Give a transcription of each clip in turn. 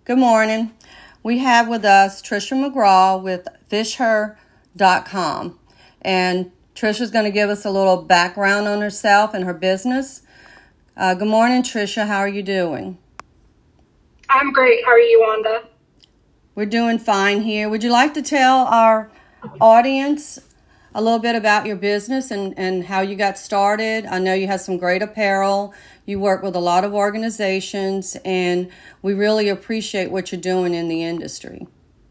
Good morning. We have with us Trisha McGraw with fishher.com. And Trisha's going to give us a little background on herself and her business. Good morning, Trisha. How are you doing? I'm great. How are you, Wanda? We're doing fine here. Would you like to tell our audience a little bit about your business and how you got started? I know you have some great apparel. You work with a lot of organizations, and we really appreciate what you're doing in the industry.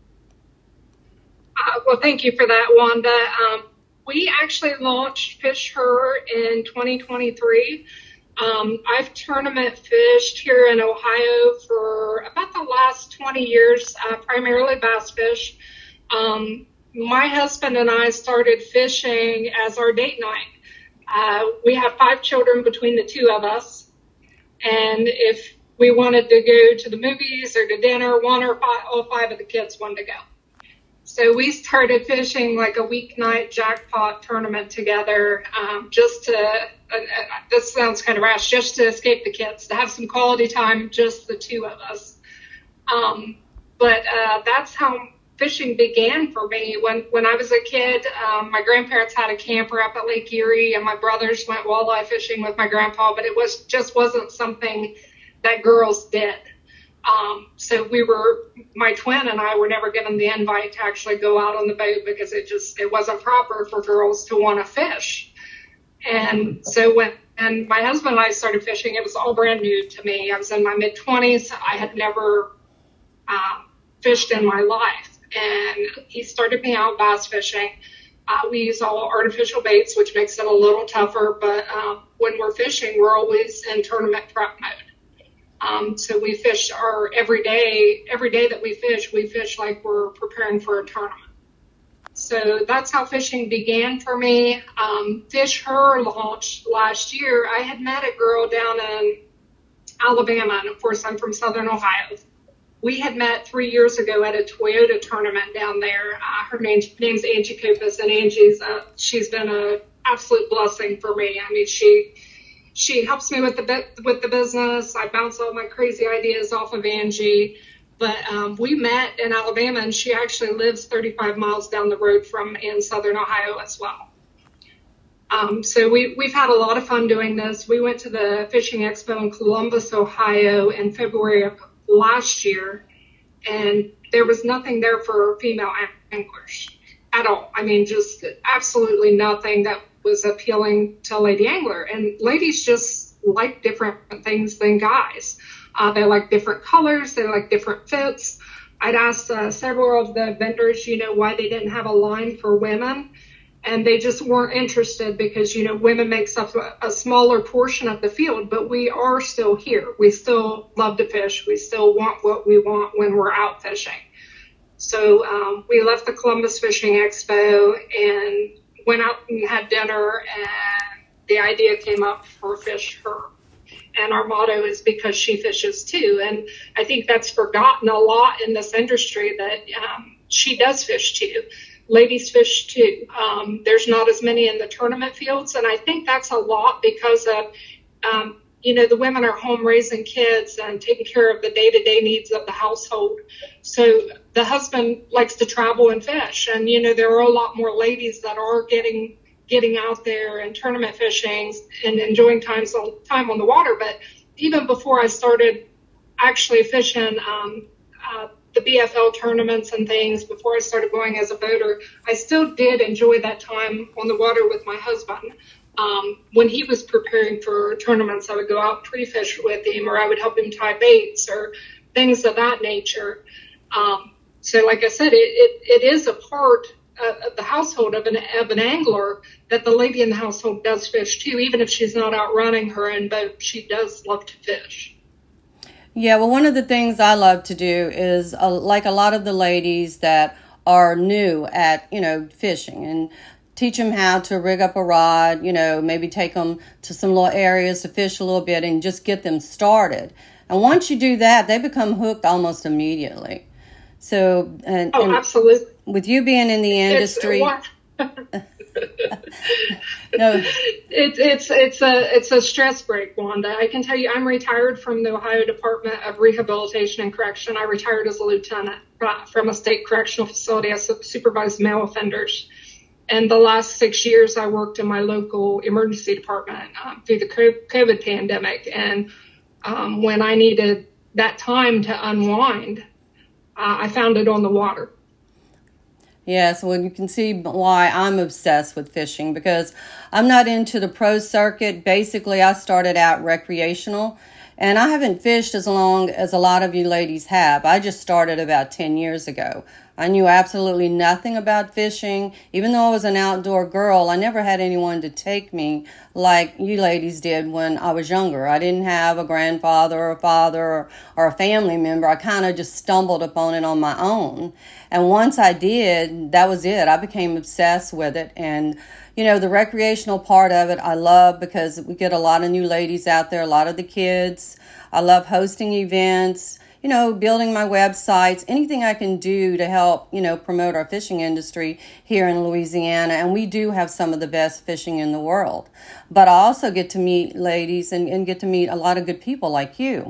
Well, thank you for that, Wanda. We actually launched Fish Her in 2023. I've tournament fished here in Ohio for about the last 20 years, primarily bass fish. My husband and I started fishing as our date night. We have 5 children between the two of us, and if we wanted to go to the movies or to dinner, all 5 of the kids wanted to go. So we started fishing like a weeknight jackpot tournament together, just to, this sounds kind of rash, just to escape the kids, to have some quality time, just the two of us. But that's how fishing began for me. When I was a kid, my grandparents had a camper up at Lake Erie, and my brothers went walleye fishing with my grandpa, but it just wasn't something that girls did. So my twin and I were never given the invite to actually go out on the boat because it wasn't proper for girls to want to fish. And so when my husband and I started fishing, it was all brand new to me. I was in my mid-20s. I had never fished in my life. And he started me out bass fishing. We use all artificial baits, which makes it a little tougher. But when we're fishing, we're always in tournament prep mode. So we fish every day that we fish like we're preparing for a tournament. So that's how fishing began for me. Fish Her launched last year. I had met a girl down in Alabama, and of course I'm from Southern Ohio. We had met 3 years ago at a Toyota tournament down there. Her name's Angie Kopis, and she's been an absolute blessing for me. I mean, she helps me with the business. I bounce all my crazy ideas off of Angie. But we met in Alabama, and she actually lives 35 miles down the road in Southern Ohio as well. So we've had a lot of fun doing this. We went to the Fishing Expo in Columbus, Ohio in February of last year, and there was nothing there for female anglers at all. I mean, just absolutely nothing that was appealing to a lady angler. And ladies just like different things than guys. They like different colors. They like different fits. I'd asked several of the vendors, why they didn't have a line for women. And they just weren't interested because, women makes up a smaller portion of the field, but we are still here. We still love to fish. We still want what we want when we're out fishing. So we left the Columbus Fishing Expo and went out and had dinner, and the idea came up for Fish Her. And our motto is because she fishes too. And I think that's forgotten a lot in this industry, that she does fish too. Ladies fish too. There's not as many in the tournament fields. And I think that's a lot because of, the women are home raising kids and taking care of the day-to-day needs of the household. So the husband likes to travel and fish. And, there are a lot more ladies that are getting out there and tournament fishing and enjoying time on the water. But even before I started actually fishing the BFL tournaments and things, before I started going as a boater, I still did enjoy that time on the water with my husband. When he was preparing for tournaments, I would go out pre-fish with him, or I would help him tie baits or things of that nature. So like I said, it is a part of the household of an angler that the lady in the household does fish too. Even if she's not out running her own boat, she does love to fish. Yeah, well, one of the things I love to do is, like a lot of the ladies that are new at, fishing, and teach them how to rig up a rod, maybe take them to some little areas to fish a little bit and just get them started. And once you do that, they become hooked almost immediately. So, and absolutely. With you being in the industry, No. It's a stress break, Wanda. I can tell you, I'm retired from the Ohio Department of Rehabilitation and Correction. I retired as a lieutenant from a state correctional facility. I supervised male offenders. And the last 6 years, I worked in my local emergency department through the COVID pandemic. And when I needed that time to unwind, I found it on the water. Yes, well, you can see why I'm obsessed with fishing, because I'm not into the pro circuit. Basically, I started out recreational, and I haven't fished as long as a lot of you ladies have. I just started about 10 years ago. I knew absolutely nothing about fishing. Even though I was an outdoor girl, I never had anyone to take me like you ladies did when I was younger. I didn't have a grandfather or a father or a family member. I kind of just stumbled upon it on my own. And once I did, that was it. I became obsessed with it. And, you know, the recreational part of it I love, because we get a lot of new ladies out there, a lot of the kids. I love hosting events, you know, building my websites, anything I can do to help, you know, promote our fishing industry here in Louisiana. And we do have some of the best fishing in the world. But I also get to meet ladies and get to meet a lot of good people like you.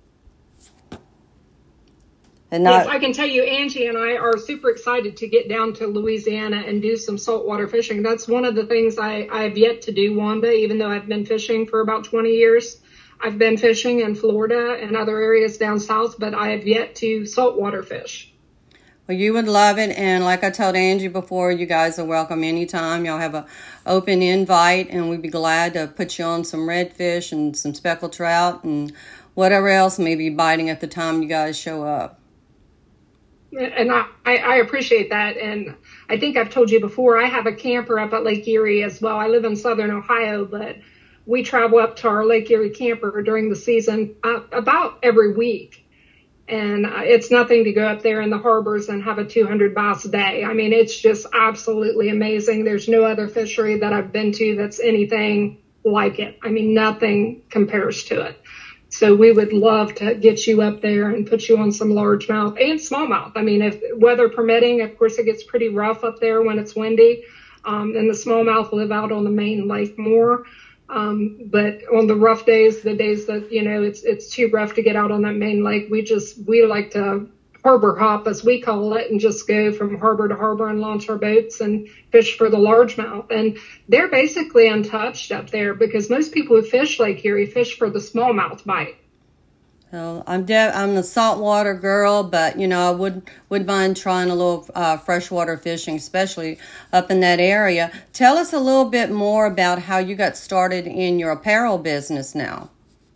Yes, I can tell you, Angie and I are super excited to get down to Louisiana and do some saltwater fishing. That's one of the things I've yet to do, Wanda, even though I've been fishing for about 20 years. I've been fishing in Florida and other areas down south, but I have yet to saltwater fish. Well, you would love it. And like I told Angie before, you guys are welcome anytime. Y'all have an open invite, and we'd be glad to put you on some redfish and some speckled trout and whatever else may be biting at the time you guys show up. And I appreciate that. And I think I've told you before, I have a camper up at Lake Erie as well. I live in southern Ohio, but we travel up to our Lake Erie camper during the season about every week. And it's nothing to go up there in the harbors and have a 200 bass day. I mean, it's just absolutely amazing. There's no other fishery that I've been to that's anything like it. I mean, nothing compares to it. So we would love to get you up there and put you on some largemouth and smallmouth. I mean, if weather permitting, of course, it gets pretty rough up there when it's windy. And the smallmouth live out on the main lake more. But on the rough days, the days that, you know, it's too rough to get out on that main lake, we like to harbor hop, as we call it, and just go from harbor to harbor and launch our boats and fish for the largemouth. And they're basically untouched up there, because most people who fish Lake Erie fish for the smallmouth bite. So I'm the saltwater girl, but you know, I would mind trying a little freshwater fishing, especially up in that area. Tell us a little bit more about how you got started in your apparel business now.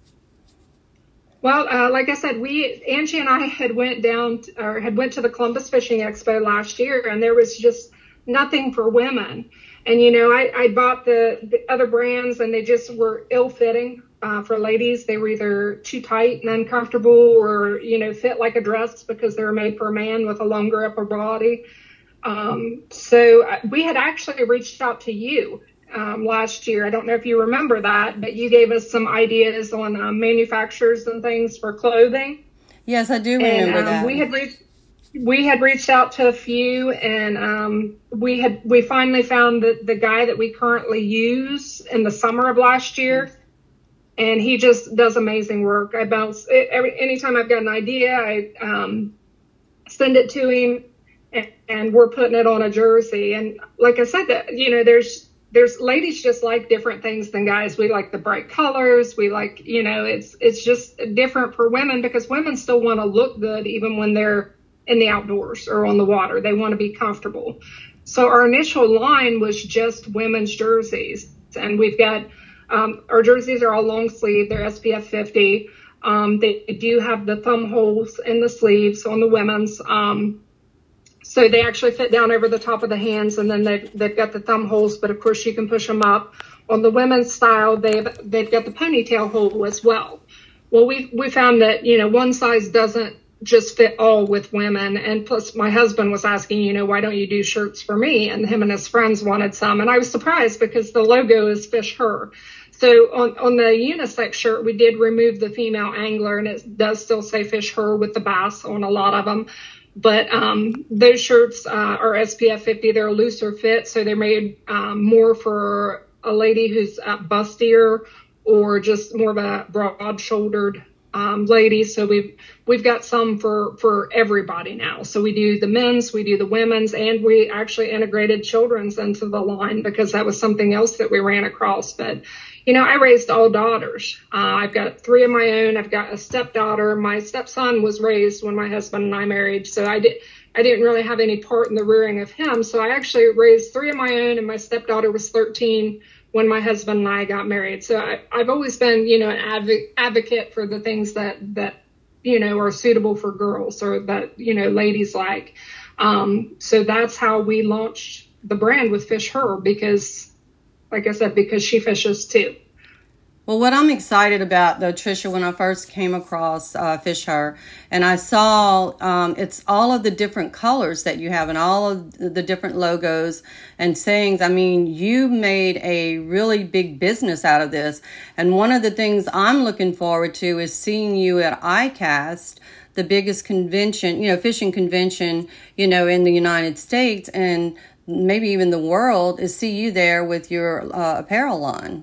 Well, like I said, Angie and I had went to the Columbus Fishing Expo last year, and there was just nothing for women. And, you know, I bought the other brands, and they just were ill-fitting for ladies. They were either too tight and uncomfortable, or, you know, fit like a dress because they were made for a man with a longer upper body. So we had actually reached out to you last year. I don't know if you remember that, but you gave us some ideas on manufacturers and things for clothing. Yes, I do remember that. We had reached out to a few, and we finally found the guy that we currently use in the summer of last year, and he just does amazing work. I bounce anytime I've got an idea, I send it to him, and we're putting it on a jersey. And like I said, that, you know, there's ladies just like different things than guys. We like the bright colors. We like, you know, it's just different for women, because women still want to look good even when they're in the outdoors or on the water. They want to be comfortable. So our initial line was just women's jerseys. And we've got, our jerseys are all long sleeve. They're SPF 50. They do have the thumb holes in the sleeves on the women's. So they actually fit down over the top of the hands, and then they've got the thumb holes, but of course you can push them up. On the women's style, they've got the ponytail hole as well. Well, we found that, you know, one size doesn't just fit all with women. And plus my husband was asking, you know, why don't you do shirts for me? And him and his friends wanted some. And I was surprised because the logo is Fish Her. So on the unisex shirt, we did remove the female angler, and it does still say Fish Her with the bass on a lot of them. But those shirts are SPF 50. They're a looser fit, so they're made more for a lady who's bustier or just more of a broad-shouldered lady. So we've got some for everybody now. So we do the men's, we do the women's, and we actually integrated children's into the line because that was something else that we ran across. But I raised all daughters. I've got 3 of my own. I've got a stepdaughter. My stepson was raised when my husband and I married, so I didn't really have any part in the rearing of him. So I actually raised 3 of my own, and my stepdaughter was 13 when my husband and I got married. So I've always been, an advocate for the things that are suitable for girls or that, ladies like. So that's how we launched the brand with Fish Her, because, like I said, because she fishes too. Well, what I'm excited about, though, Tricia, when I first came across Fish Her, and I saw it's all of the different colors that you have and all of the different logos and sayings. I mean, you made a really big business out of this. And one of the things I'm looking forward to is seeing you at ICAST, the biggest convention, fishing convention, in the United States and maybe even the world, is see you there with your apparel line.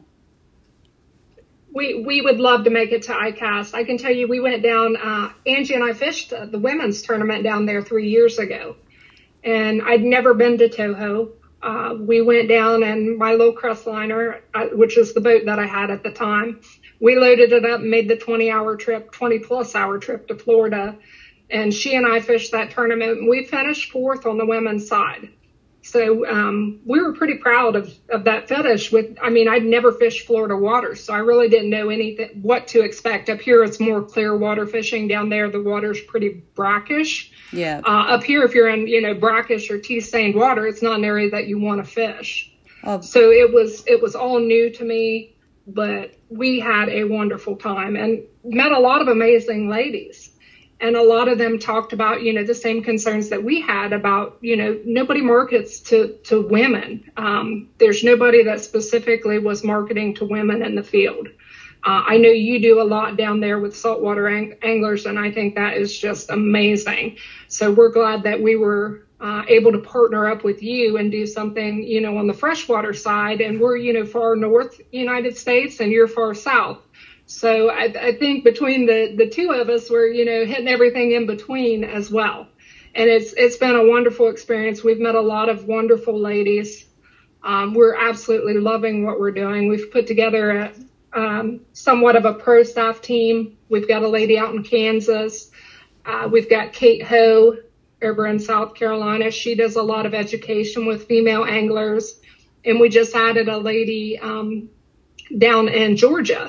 We would love to make it to ICAST. I can tell you, we went down, Angie and I fished the women's tournament down there 3 years ago. And I'd never been to Toho. We went down in my low crest liner, which is the boat that I had at the time. We loaded it up and made the 20 plus hour trip to Florida. And she and I fished that tournament. We finished 4th on the women's side. So we were pretty proud of that finish. I'd never fished Florida waters, so I really didn't know what to expect. Up here, it's more clear water fishing. Down there, the water's pretty brackish. Yeah. Up here, if you're in brackish or tea-stained water, it's not an area that you want to fish. So it was all new to me, but we had a wonderful time and met a lot of amazing ladies. And a lot of them talked about, the same concerns that we had about, nobody markets to women. There's nobody that specifically was marketing to women in the field. I know you do a lot down there with saltwater anglers, and I think that is just amazing. So we're glad that we were able to partner up with you and do something, on the freshwater side. And we're, far north United States, and you're far south. So I think between the two of us, we're, hitting everything in between as well. And it's been a wonderful experience. We've met a lot of wonderful ladies. We're absolutely loving what we're doing. We've put together somewhat of a pro staff team. We've got a lady out in Kansas. We've got Kate Ho over in South Carolina. She does a lot of education with female anglers. And we just added a lady down in Georgia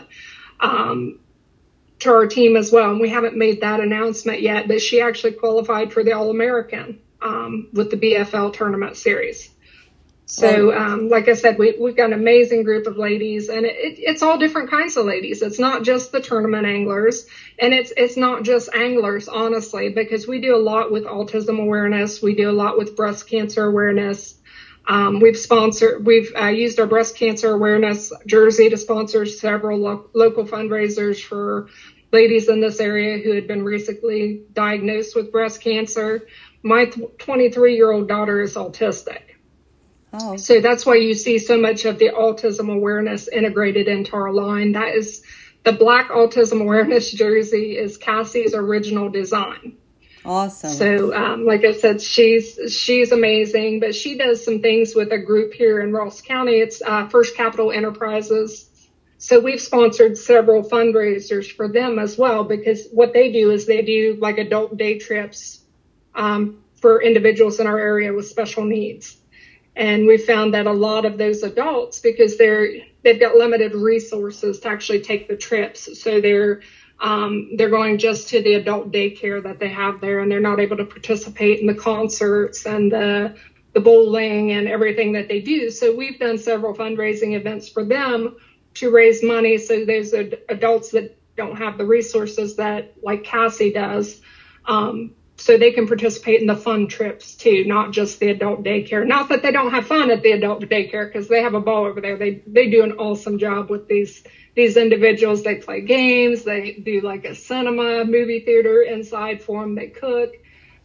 to our team as well. And we haven't made that announcement yet, but she actually qualified for the All-American with the BFL tournament series. So, like I said, we've got an amazing group of ladies, and it's all different kinds of ladies. It's not just the tournament anglers, and it's not just anglers, honestly, because we do a lot with autism awareness. We do a lot with breast cancer awareness. We've used our breast cancer awareness jersey to sponsor several local fundraisers for ladies in this area who had been recently diagnosed with breast cancer. My 23-year-old daughter is autistic. Oh. So that's why you see so much of the autism awareness integrated into our line. That is the black autism awareness jersey is Cassie's original design. Awesome. So, like I said, she's amazing, but she does some things with a group here in Ross County. It's First Capital Enterprises. So we've sponsored several fundraisers for them as well, because what they do is they do like adult day trips for individuals in our area with special needs. And we found that a lot of those adults, because they've got limited resources to actually take the trips, so they're going just to the adult daycare that they have there, and they're not able to participate in the concerts and the bowling and everything that they do. So we've done several fundraising events for them to raise money, so those adults that don't have the resources that like Cassie does, so they can participate in the fun trips too, not just the adult daycare. Not that they don't have fun at the adult daycare, because they have a ball over there. They do an awesome job with these individuals. They play games. They do like a cinema, movie theater inside for them. They cook.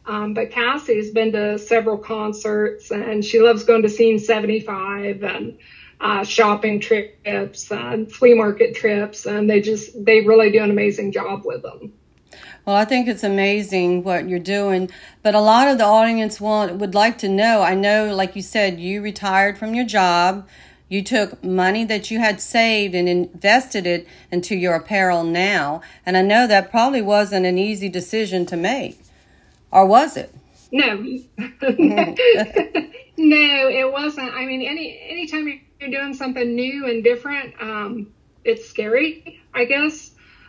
But Cassie's been to several concerts, and she loves going to Scene 75 and shopping trips and flea market trips, and they really do an amazing job with them. Well, I think it's amazing what you're doing, but a lot of the audience would like to know. I know, like you said, you retired from your job. You took money that you had saved and invested it into your apparel now. And I know that probably wasn't an easy decision to make. Or was it? No. No, it wasn't. I mean, anytime you're doing something new and different, it's scary, I guess.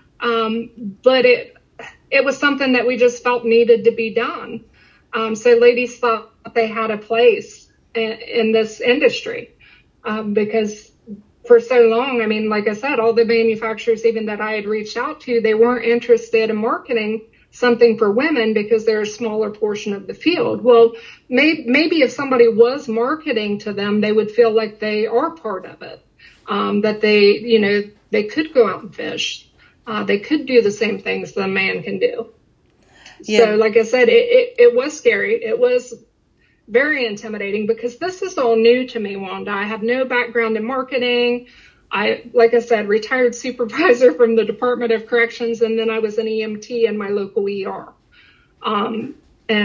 But it was something that we just felt needed to be done. So ladies thought they had a place in this industry. Because for so long, I mean, like I said, all the manufacturers even that I had reached out to, they weren't interested in marketing something for women because they're a smaller portion of the field. Well, maybe if somebody was marketing to them, they would feel like they are part of it, that they could go out and fish. They could do the same things that a man can do. Yeah. So like I said, it was scary. It was very intimidating because this is all new to me, Wanda. I have no background in marketing. Like I said, retired supervisor from the Department of Corrections, and then I was an EMT in my local ER. And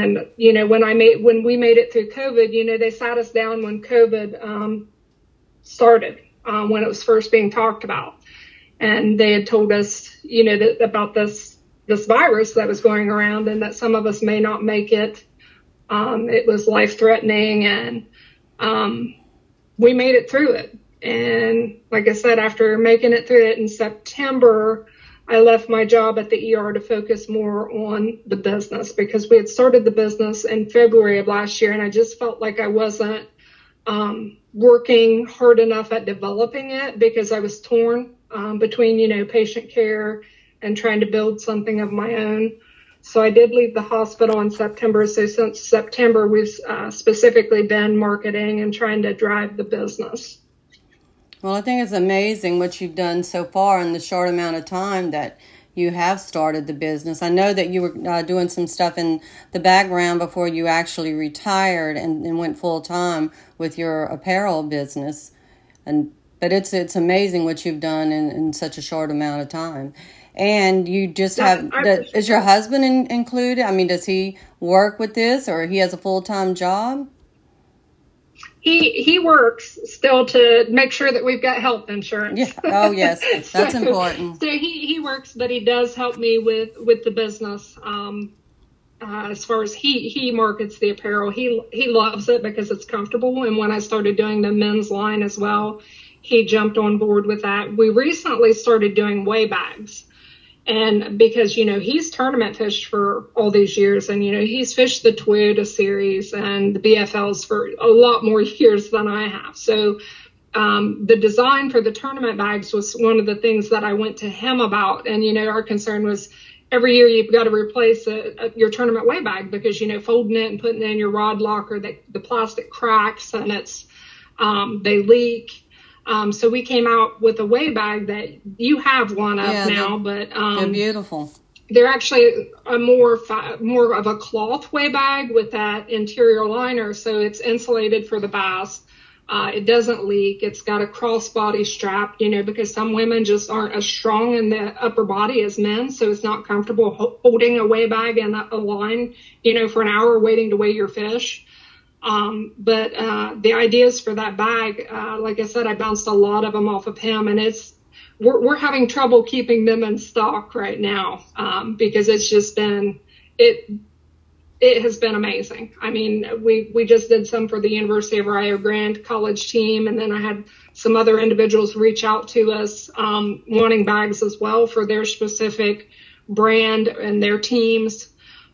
when we made it through COVID, they sat us down when COVID started, when it was first being talked about, and they had told us, about this virus that was going around, and that some of us may not make it. It was life-threatening, and we made it through it. And like I said, after making it through it in September, I left my job at the ER to focus more on the business because we had started the business in February of last year, and I just felt like I wasn't working hard enough at developing it because I was torn between, patient care and trying to build something of my own. So I did leave the hospital in September. So since September, we've specifically been marketing and trying to drive the business. Well, I think it's amazing what you've done so far in the short amount of time that you have started the business. I know that you were doing some stuff in the background before you actually retired and went full time with your apparel business. But it's amazing what you've done in such a short amount of time. And you just is your husband included? I mean, does he work with this or he has a full-time job? He works still to make sure that we've got health insurance. Yeah. Oh, yes. That's important. So he works, but he does help me with the business. As far as he markets the apparel, he loves it because it's comfortable. And when I started doing the men's line as well, he jumped on board with that. We recently started doing weigh bags. And because, he's tournament fished for all these years and, he's fished the Toyota series and the BFLs for a lot more years than I have. So the design for the tournament bags was one of the things that I went to him about. And, our concern was every year you've got to replace your tournament weigh bag because, folding it and putting it in your rod locker, the plastic cracks and they leak. So we came out with a weigh bag that you have one of now, but they're beautiful. They're actually a more of a cloth weigh bag with that interior liner, so it's insulated for the bass. It doesn't leak. It's got a crossbody strap, because some women just aren't as strong in the upper body as men, so it's not comfortable holding a weigh bag in a line, for an hour waiting to weigh your fish. But the ideas for that bag, like I said, I bounced a lot of them off of him, and we're having trouble keeping them in stock right now, because it's just been, it has been amazing. I mean, we just did some for the University of Rio Grande college team, and then I had some other individuals reach out to us, wanting bags as well for their specific brand and their teams.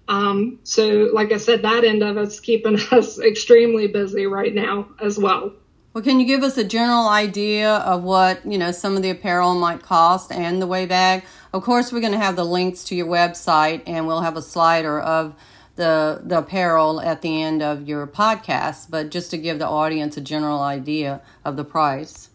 So like I said, that end of it's keeping us extremely busy right now as well. Well, can you give us a general idea of what, some of the apparel might cost and the weigh bag? Of course, we're going to have the links to your website and we'll have a slider of the apparel at the end of your podcast, but just to give the audience a general idea of the price.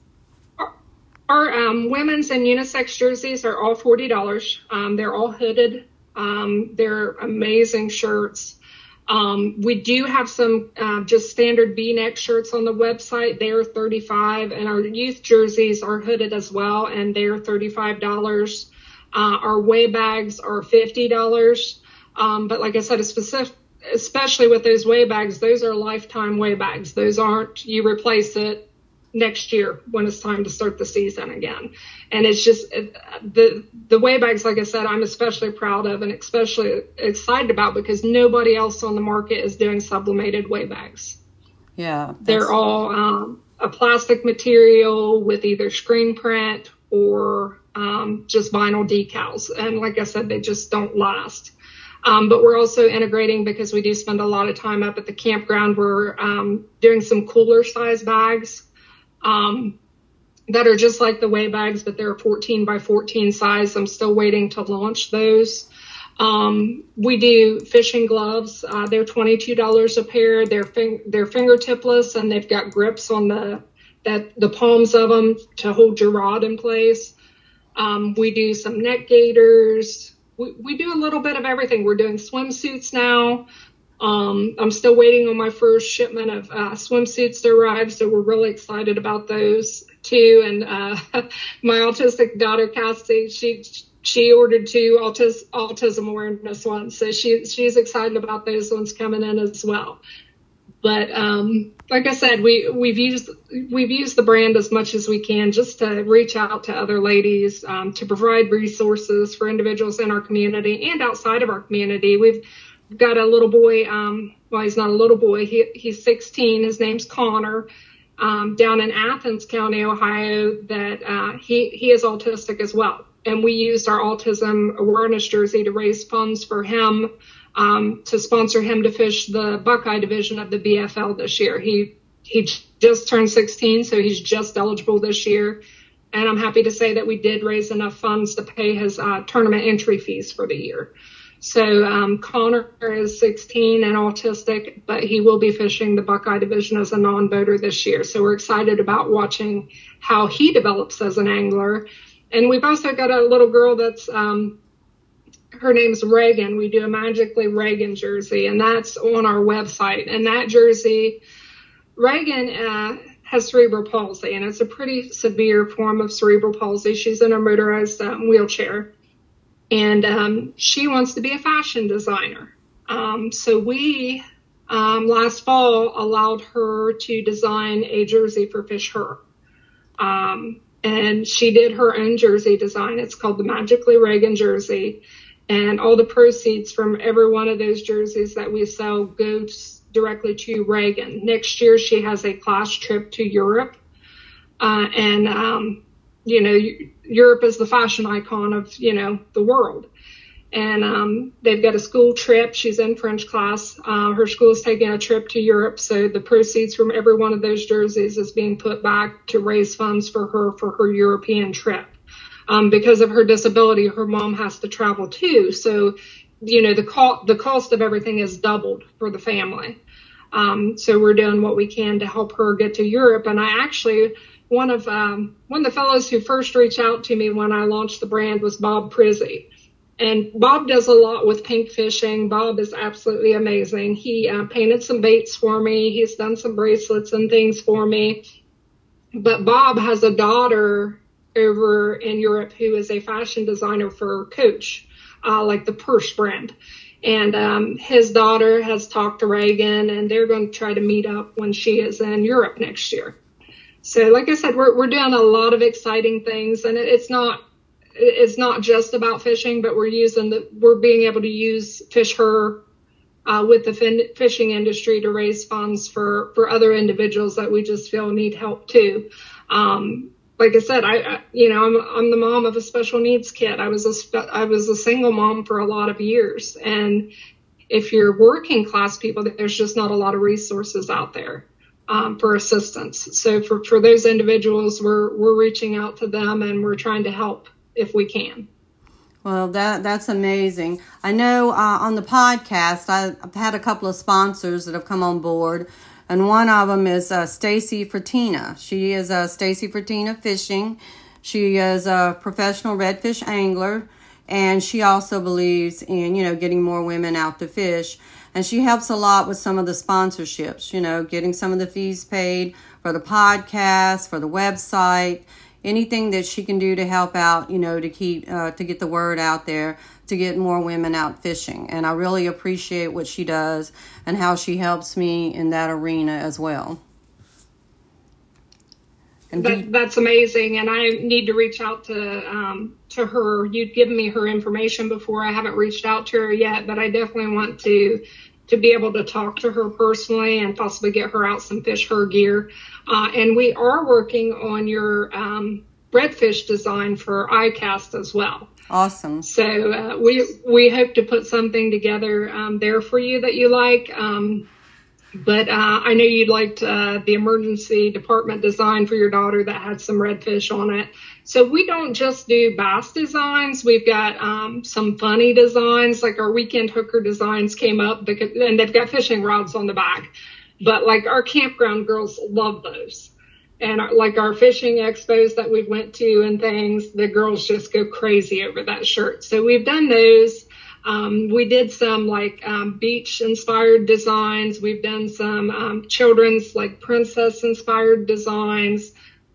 Our women's and unisex jerseys are all $40. They're all hooded. They're amazing shirts. We do have some just standard V-neck shirts on the website. They are $35, and our youth jerseys are hooded as well, and they are $35. Our way bags are $50. But like I said, especially with those way bags, those are lifetime way bags. Those aren't, you replace it next year when it's time to start the season again. And it's just the way bags, like I said, I'm especially proud of and especially excited about because nobody else on the market is doing sublimated way bags. Yeah. They're all a plastic material with either screen print or just vinyl decals. And like I said, they just don't last. But we're also integrating, because we do spend a lot of time up at the campground, we're doing some cooler size bags that are just like the way bags, but they're a 14 by 14 size. I'm still waiting to launch those. We do fishing gloves. They're $22 a pair. They're fingertipless, and they've got grips on the palms of them to hold your rod in place. We do some neck gaiters. We do a little bit of everything. We're doing swimsuits now. I'm still waiting on my first shipment of swimsuits to arrive, so we're really excited about those too. And my autistic daughter, Cassie, she ordered 2 autism awareness ones, so she's excited about those ones coming in as well. But like I said, we've used the brand as much as we can just to reach out to other ladies, to provide resources for individuals in our community and outside of our community. We've got a little boy, well, he's not a little boy, he's 16, his name's Connor, down in Athens County, Ohio, that he is autistic as well. And we used our autism awareness jersey to raise funds for him, to sponsor him to fish the Buckeye division of the BFL this year. He just turned 16, so he's just eligible this year. And I'm happy to say that we did raise enough funds to pay his tournament entry fees for the year. So Connor is 16 and autistic, but he will be fishing the Buckeye division as a non-boater this year. So we're excited about watching how he develops as an angler. And we've also got a little girl that's, her name's Reagan. We do a Magically Reagan jersey, and that's on our website. And that jersey, Reagan has cerebral palsy, and it's a pretty severe form of cerebral palsy. She's in a motorized wheelchair. And she wants to be a fashion designer. So we, last fall, allowed her to design a jersey for Fish Her. And she did her own jersey design. It's called the Magically Reagan jersey. And all the proceeds from every one of those jerseys that we sell goes directly to Reagan. Next year, she has a class trip to Europe. You know, Europe is the fashion icon of, you know, the world. And they've got a school trip. She's in French class. Her school is taking a trip to Europe. So the proceeds from every one of those jerseys is being put back to raise funds for her European trip. Because of her disability, her mom has to travel too. So, you know, the cost of everything is doubled for the family. So we're doing what we can to help her get to Europe. And I actually, one of the fellows who first reached out to me when I launched the brand was Bob Prizzy. And Bob does a lot with pink fishing. Bob is absolutely amazing. He painted some baits for me. He's done some bracelets and things for me. But Bob has a daughter over in Europe who is a fashion designer for Coach, like the Purse brand. And his daughter has talked to Reagan, and they're going to try to meet up when she is in Europe next year. So like I said, we're doing a lot of exciting things, and it's not just about fishing, but we're being able to use Fish Her with the fishing industry to raise funds for other individuals that we just feel need help too. Like I said, I'm the mom of a special needs kid. I was a single mom for a lot of years, and if you're working class people, there's just not a lot of resources out there for assistance. So for those individuals, we're reaching out to them, and we're trying to help if we can. Well, that's amazing. I know on the podcast, I've had a couple of sponsors that have come on board, and one of them is Stacy Fertina. She is Stacy Fertina Fishing. She is a professional redfish angler, And she also believes in, getting more women out to fish. And she helps a lot with some of the sponsorships, getting some of the fees paid for the podcast, for the website, anything that she can do to help out, to keep, to get the word out there, to get more women out fishing. And I really appreciate what she does and how she helps me in that arena as well. And that's amazing, and I need to reach out to her. You'd given me her information before. I haven't reached out to her yet, but I definitely want to be able to talk to her personally and possibly get her out some Fish Her gear. And we are working on your redfish design for iCast as well. Awesome. So we hope to put something together there for you that you like. But I know you liked the emergency department design for your daughter that had some redfish on it. So we don't just do bass designs. We've got some funny designs, like our weekend hooker designs came up, and they've got fishing rods on the back. But like our campground girls love those. And our fishing expos that we've went to and things, the girls just go crazy over that shirt. So we've done those. We did some beach inspired designs. We've done some children's princess inspired designs.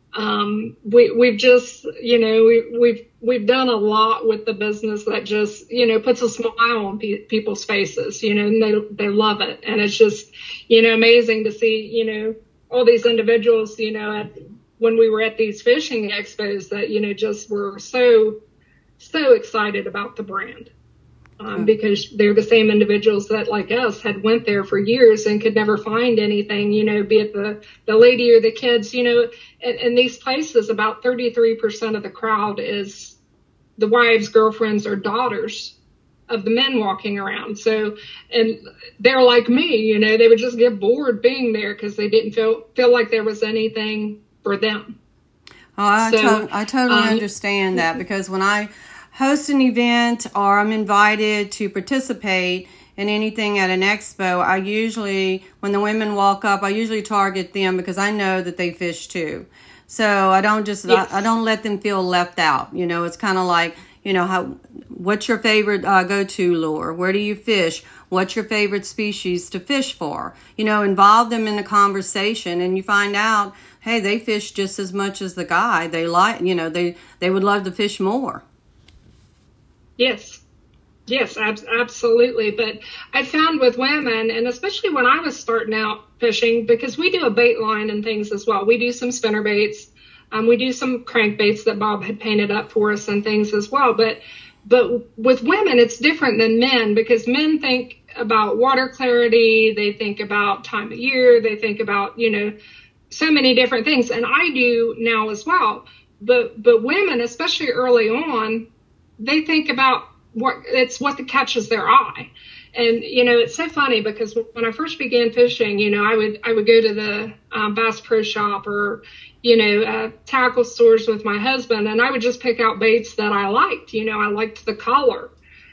We've just, we've done a lot with the business that just, puts a smile on people's faces, and they love it. And it's just, amazing to see, all these individuals, when we were at these fishing expos that, just were so excited about the brand. Because they're the same individuals that, like us, had went there for years and could never find anything, be it the lady or the kids, in these places, about 33% of the crowd is the wives, girlfriends, or daughters of the men walking around. So, and they're like me, they would just get bored being there because they didn't feel like there was anything for them. Oh, I totally understand that, because when I host an event or I'm invited to participate in anything at an expo, I usually, when the women walk up, I usually target them because I know that they fish too. So I don't I don't let them feel left out. It's kind of like, what's your favorite go-to lure? Where do you fish? What's your favorite species to fish for? Involve them in the conversation, and you find out, hey, they fish just as much as the guy. They they would love to fish more. Yes, absolutely. But I found with women, and especially when I was starting out fishing, because we do a bait line and things as well. We do some spinner baits. We do some crankbaits that Bob had painted up for us and things as well. But with women, it's different than men, because men think about water clarity. They think about time of year. They think about, so many different things. And I do now as well. But women, especially early on, they think about what catches their eye. And, it's so funny because when I first began fishing, I would go to the Bass Pro Shop or, tackle stores with my husband, and I would just pick out baits that I liked. I liked the color.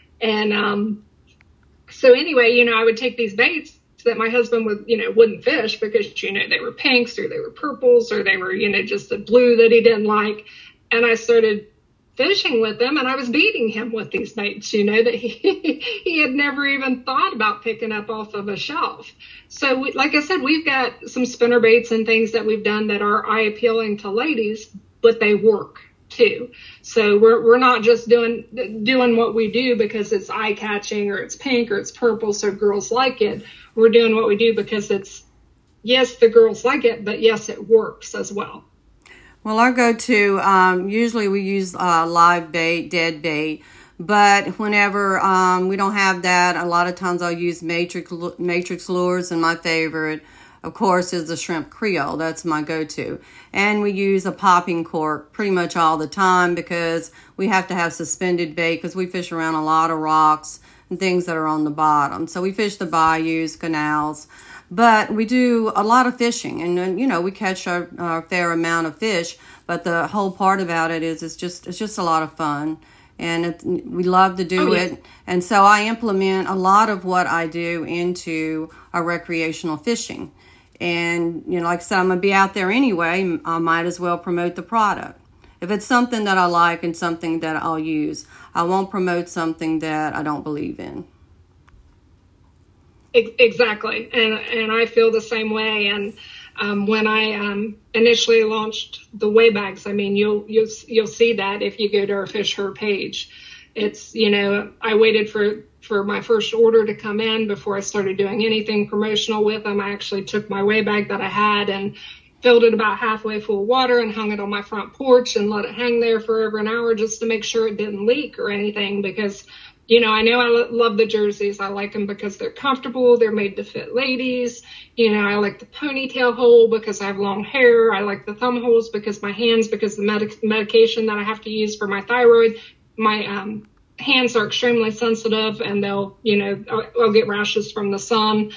And so anyway, I would take these baits that my husband wouldn't fish because, they were pinks or they were purples or they were, just a blue that he didn't like. And I started fishing with them, and I was beating him with these baits, that he had never even thought about picking up off of a shelf. So like I said, we've got some spinner baits and things that we've done that are eye appealing to ladies, but they work too. So we're not just doing what we do because it's eye catching or it's pink or it's purple so girls like it. We're doing what we do because it's, yes, the girls like it, but yes, it works as well. Well, our go-to, usually we use live bait, dead bait, but whenever we don't have that, a lot of times I'll use matrix lures, and my favorite, of course, is the shrimp Creole. That's my go-to. And we use a popping cork pretty much all the time because we have to have suspended bait because we fish around a lot of rocks and things that are on the bottom. So we fish the bayous, canals. But we do a lot of fishing, and we catch our fair amount of fish. But the whole part about it is it's just a lot of fun, and we love to do it. And so I implement a lot of what I do into our recreational fishing. And like I said, I'm gonna be out there anyway. I might as well promote the product. if it's something that I like and something that I'll use. I won't promote something that I don't believe in. Exactly, and I feel the same way. And when I initially launched the Way Bags, I mean, you'll see that if you go to our Fish Her page. It's, I waited for my first order to come in before I started doing anything promotional with them. I actually took my Way Bag that I had and filled it about halfway full of water and hung it on my front porch and let it hang there for over an hour just to make sure it didn't leak or anything, because I know I love the jerseys. I like them because they're comfortable. They're made to fit ladies. I like the ponytail hole because I have long hair. I like the thumb holes because my hands, because the medication that I have to use for my thyroid, my hands are extremely sensitive, and I'll get rashes from the sun.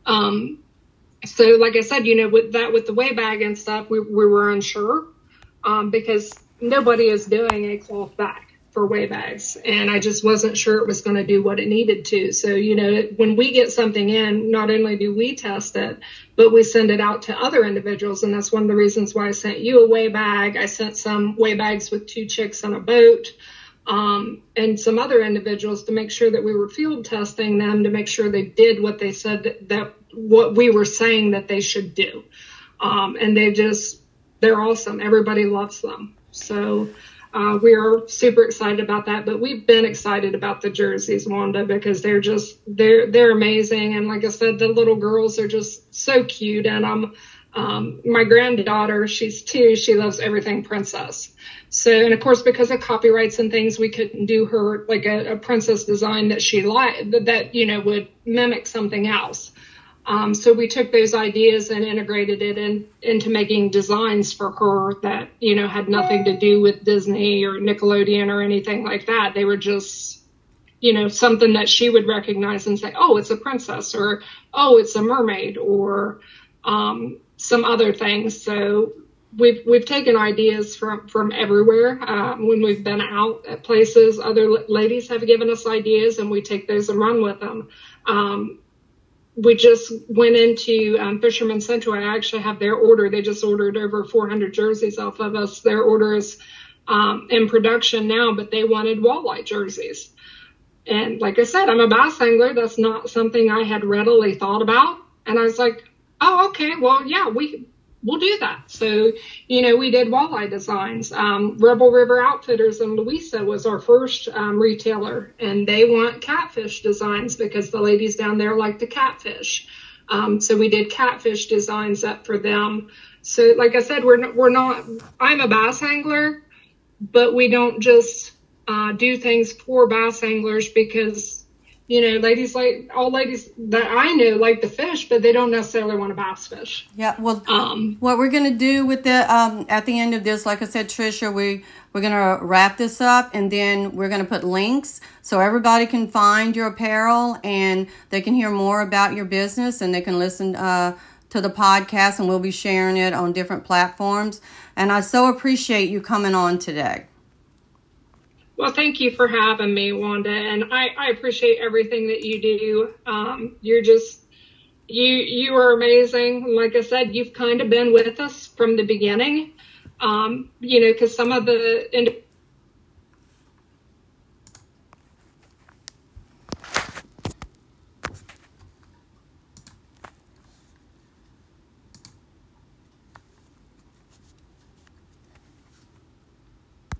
So like I said, with the Way Bag and stuff, we were unsure, because nobody is doing a cloth bag for Way Bags, and I just wasn't sure it was going to do what it needed to. So, when we get something in, not only do we test it, but we send it out to other individuals. And that's one of the reasons why I sent you a Way Bag. I sent some Way Bags with 2 chicks on a boat, and some other individuals, to make sure that we were field testing them to make sure they did what they said that what we were saying that they should do. And they're awesome. Everybody loves them. So, we are super excited about that, but we've been excited about the jerseys, Wanda, because they're amazing. And like I said, the little girls are just so cute. And my granddaughter, she's 2, she loves everything princess. So, and of course, because of copyrights and things, we couldn't do her like a princess design that she liked, that, would mimic something else. So we took those ideas and integrated it into making designs for her that, had nothing to do with Disney or Nickelodeon or anything like that. They were just, something that she would recognize and say, oh, it's a princess, or, oh, it's a mermaid, or some other things. So we've taken ideas from everywhere. When we've been out at places, other ladies have given us ideas, and we take those and run with them. We just went into Fisherman Central. I actually have their order. They just ordered over 400 jerseys off of us. Their order is in production now, but they wanted walleye jerseys. And like I said, I'm a bass angler. That's not something I had readily thought about. And I was like, oh, okay, well, yeah, we'll do that. So, we did walleye designs. Rebel River Outfitters in Louisa was our first retailer, and they want catfish designs because the ladies down there like to catfish. So we did catfish designs up for them. So like I said, I'm a bass angler, but we don't just do things for bass anglers, because ladies all ladies that I know like to fish, but they don't necessarily want to bass fish. Yeah, well, what we're going to do with at the end of this, like I said, Trisha, we're going to wrap this up, and then we're going to put links so everybody can find your apparel, and they can hear more about your business, and they can listen to the podcast, and we'll be sharing it on different platforms. And I so appreciate you coming on today. Well, thank you for having me, Wanda, and I appreciate everything that you do. You are amazing. Like I said, you've kind of been with us from the beginning, because some of the